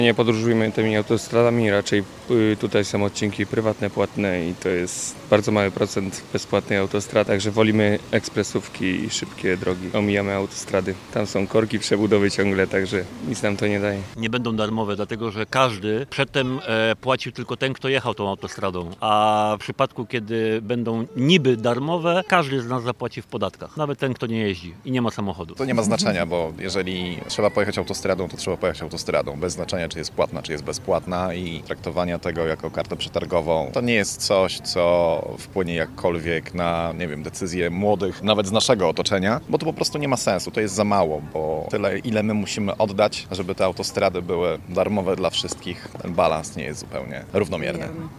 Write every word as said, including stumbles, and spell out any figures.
Nie podróżujemy tymi autostradami, raczej y, tutaj są odcinki prywatne, płatne i to jest bardzo mały procent bezpłatnej autostrad, także wolimy ekspresówki i szybkie drogi. Omijamy autostrady. Tam są korki, przebudowy ciągle, także nic nam to nie daje. Nie będą darmowe, dlatego że każdy przedtem e, płacił tylko ten, kto jechał tą autostradą, a w przypadku, kiedy będą niby darmowe, każdy z nas zapłaci w podatkach, nawet ten, kto nie jeździ i nie ma samochodu. To nie ma znaczenia, bo jeżeli trzeba pojechać autostradą, to trzeba pojechać autostradą, bez znaczenia, czy jest płatna, czy jest bezpłatna, i traktowania tego jako kartę przetargową to nie jest coś, co wpłynie jakkolwiek na, nie wiem, decyzje młodych, nawet z naszego otoczenia, bo to po prostu nie ma sensu, to jest za mało, bo tyle, ile my musimy oddać, żeby te autostrady były darmowe dla wszystkich, ten balans nie jest zupełnie równomierny.